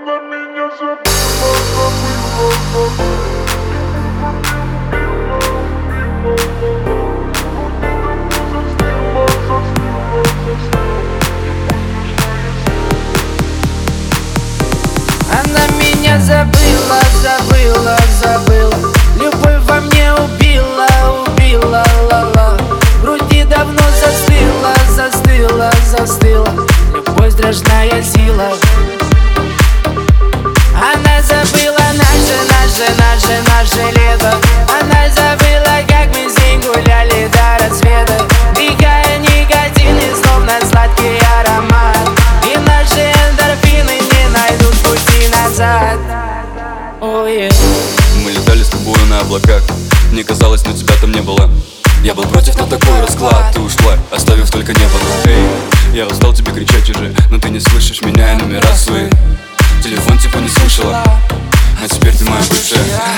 Она меня забыла, забыла, Она меня забыла, забыла, забыла. Любовь во мне убила, убила, ла-ла. В груди давно застыла, застыла, застыла. Любовь страшная сила. Она забыла наше лето. Она забыла, как мы с ней гуляли до рассвета, вдыхая никотин и словно сладкий аромат. И наши эндорфины не найдут пути назад. Мы летали с тобой на облаках. Мне казалось, но тебя там не было. Я был против, но такой расклад. Ты ушла, оставив только небо. Эй, я устал тебе кричать уже, но ты не слышишь меня и номера свои. Телефон типа не слышала, а теперь ты моя бывшая.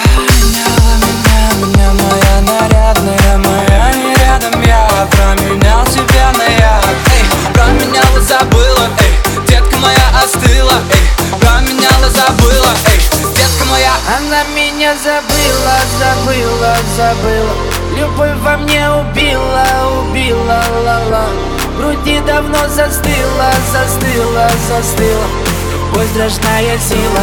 Меня, моя нарядная, моя не рядом. Я променял тебя на яд. Эй, променяла, забыла. Эй, детка моя остыла. Эй, променяла, забыла. Эй, детка моя. Она меня забыла, забыла, забыла. Любовь во мне убила, убила, ла-ла. В груди давно застыла, застыла, застыла. Любовь страшная сила.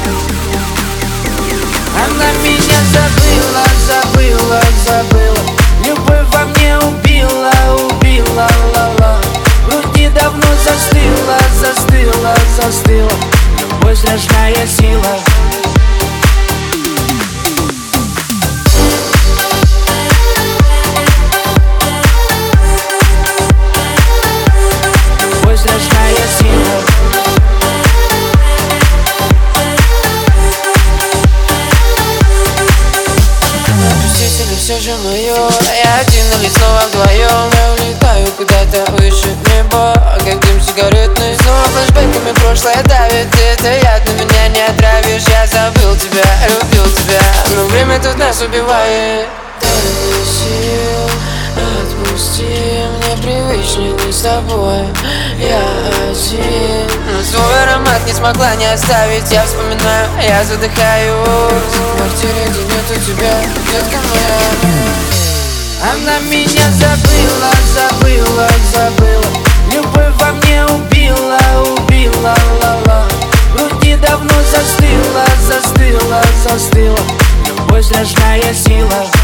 Она меня забыла, забыла, забыла. Любовь во мне убила, убила, ла-ла. В груди давно застыла, застыла, застыла. Любовь страшная сила. Все же мое, я один, но снова вдвоем. Я улетаю куда-то выше неба, как дым сигаретный. Снова флешбэками прошлое давит. Это яд, но меня не отравишь. Я забыл тебя, любил тебя, но время тут нас убивает. Дай сил, отпусти, мне привычнее не с тобой. Я один, но свой аромат не смогла не оставить. Я вспоминаю, я задыхаюсь в квартире, где нету тебя, детка моя. Она меня забыла, забыла, забыла. Любовь во мне убила, убила, ла-ла. В груди давно застыла, застыла, застыла. Любовь страшная сила.